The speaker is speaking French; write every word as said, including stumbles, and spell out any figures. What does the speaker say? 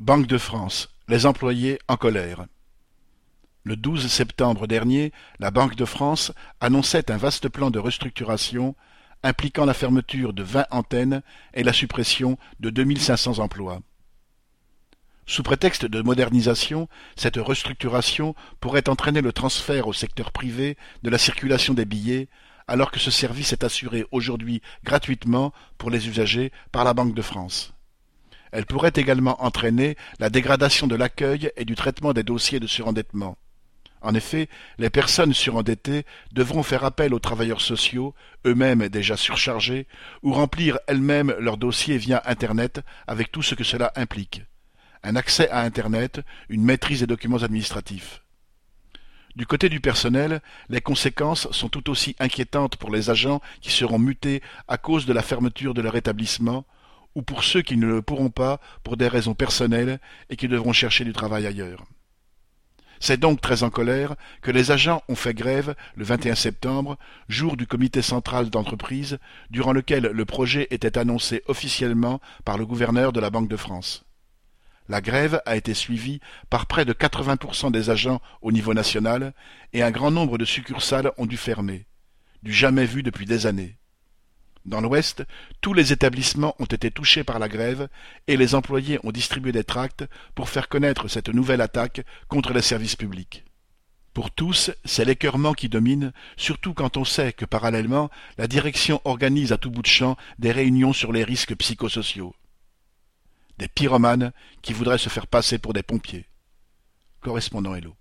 Banque de France, les employés en colère. Le douze septembre dernier, la Banque de France annonçait un vaste plan de restructuration impliquant la fermeture de vingt antennes et la suppression de deux mille cinq cents emplois. Sous prétexte de modernisation, cette restructuration pourrait entraîner le transfert au secteur privé de la circulation des billets, alors que ce service est assuré aujourd'hui gratuitement pour les usagers par la Banque de France. Elle pourrait également entraîner la dégradation de l'accueil et du traitement des dossiers de surendettement. En effet, les personnes surendettées devront faire appel aux travailleurs sociaux, eux-mêmes déjà surchargés, ou remplir elles-mêmes leurs dossiers via Internet avec tout ce que cela implique. Un accès à Internet, une maîtrise des documents administratifs. Du côté du personnel, les conséquences sont tout aussi inquiétantes pour les agents qui seront mutés à cause de la fermeture de leur établissement, ou pour ceux qui ne le pourront pas pour des raisons personnelles et qui devront chercher du travail ailleurs. C'est donc très en colère que les agents ont fait grève le vingt et un septembre, jour du comité central d'entreprise, durant lequel le projet était annoncé officiellement par le gouverneur de la Banque de France. La grève a été suivie par près de quatre-vingts pour cent des agents au niveau national et un grand nombre de succursales ont dû fermer, du jamais vu depuis des années. Dans l'Ouest, tous les établissements ont été touchés par la grève et les employés ont distribué des tracts pour faire connaître cette nouvelle attaque contre les services publics. Pour tous, c'est l'écœurement qui domine, surtout quand on sait que parallèlement, la direction organise à tout bout de champ des réunions sur les risques psychosociaux. Des pyromanes qui voudraient se faire passer pour des pompiers. Correspondant Hello.